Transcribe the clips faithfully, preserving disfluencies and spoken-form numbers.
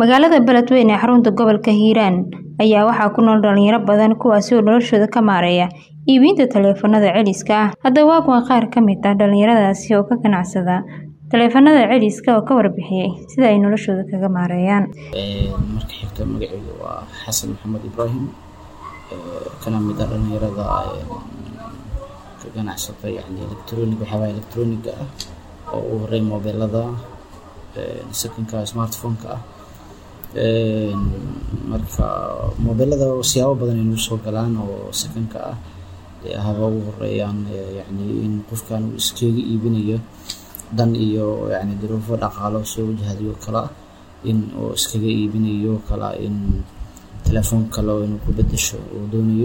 Magaalada Beledweyne ee xarunta gobolka Hiiraan ayaa waxaa ku nool dhalinyaro badan kuwaas oo noloshooda ka maareeya iibinta taleefanada celiska ah. Hadda waa kuwan qaar ka mid ah dhalinyaradaasi oo ka ganacsada taleefanada celiska oo ka warbixiyay sida ay noloshooda kaga maareeyaan. Marka xigta magacaygu waa Xasan Maxamed Ibraahim, kana mid ah dhalinyarada ka ganacsata yani electronic waxyaaba electronic ah oo u horeey mobilada secondka smartphone-ka ah. marka mobilada siyaabo badan ay soo galaan oo secondka ah haba ugu horeeyaan yani in qofkan uu iskaga iibinayo dan iyo yani duruufo dhaqaale soo wajahday kala in uu iskaga iibinayo kala in telefoon kale oo inuu ku bedesho oo doonayo.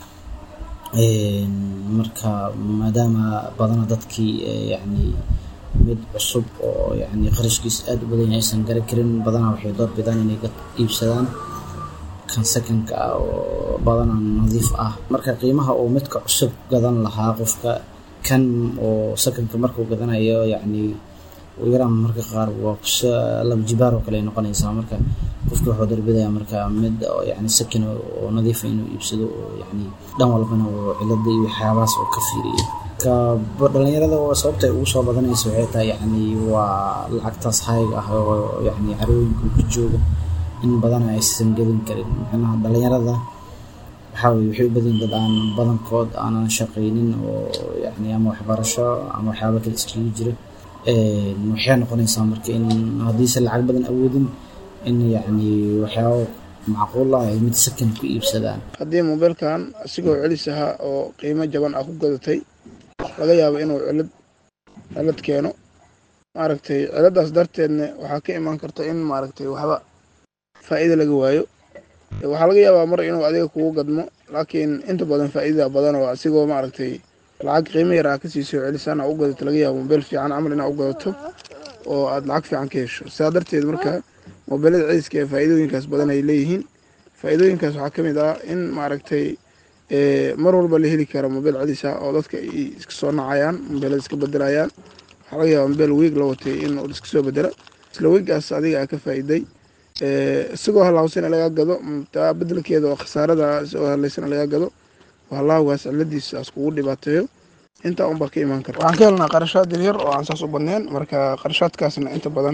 marka maadaama badan dadkii yani mid cusub oo yani qarashkiis aad u badan aysan garan karin badan waxay door bidaan inay iibsadaan kan secondka ah oo badan nadiif ah. marka qiimaha oo midka cusub gadan lahaa qofka kan oo secondka markuu gadanayo yani yaraan marka qaar waa laba jibaar oo kale noqonaysa. marka qofka wuxuu door bidayaa marka mid yani second oo nadiif inuu iibsado oo yani dhan walbana oo cilada iyo waxyaabahaas oo ka fiiriyo. ka dhalinyarada oo sababta ay ugu soo badanayso waxay tahay yani waa lacagtaas hay'ad ah oo yani carooyinka ku jooga in badan aysan gadan karin. macnaha dhalinyarada waxa waxay u badan dad aan badankood aanan shaqeynin oo yani ama waxbarasho ama waxyaabo kale iskaga jira ee waxay noqonaysaa marka in hadii lacag badan awoodin in yani waxyaabo macquul ah ay mid second ku iibsadaan. hadii mobilkan asigoo celisaha oo qiimo jaban ah ku gadatay laga yaabo inuu cilad cilad keeno maaragtay ciladaas darteedna waxa ka iman karta in maaragtay waxba faa'iido laga waayo. waxa laga yaabaa mar inuu adiga kugu gadmo laakiin inta badan faa'iido badan oo asigoo maaragtay lacag qiimo yar ah ka sii soo celisana u gadato laga yaabo mobil fiican amal inaa u gadato oo aad lacag fiican ka hesho. sidaa darteed marka mobilada celiska ee faa'iidooyinkaas badan ay leeyihiin. faa'iidooyinkaas waxaa ka mid ah in maaragtay ee mar walba la heli karo mobil celis ah oo dadka iska soo nacayaan mobilada iska bedelayaan. waxa laga yaabaa mobil week la watay in uu iska soo bedelo isla weekaas adiga ka faa'iiday ee isagoo halawsan laga gado taa bedelkeeda oo khasaarada soo halaysan laga gado wallahi ciladiisa isku dhibaateeyo inta un baa ka iman karta. waxaan ka helnaa qarashaad yar oo aan saas u badneen marka qarashaadkaasna inta badan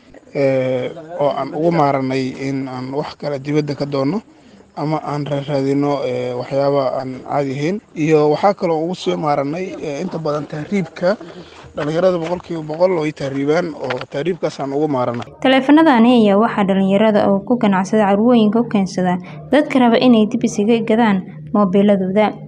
ee oo aan ugu maaranay in aan wax kala dibadda ka doono ama aan raadino ee waxyaaba aan caadi ahayn. iyo waxa kale oo ugu soo maaranay inta badan tahriibka dhalinyarada boqolkiiba boqol oo tahriibaan oo tahriibkaas aan ugu maaranay. taleefanadani ayaa waxaa dhalinyarada oo ku ganacsada carwooyinka u keensada dadka raba inay dib isaga gadaan mobiladooda.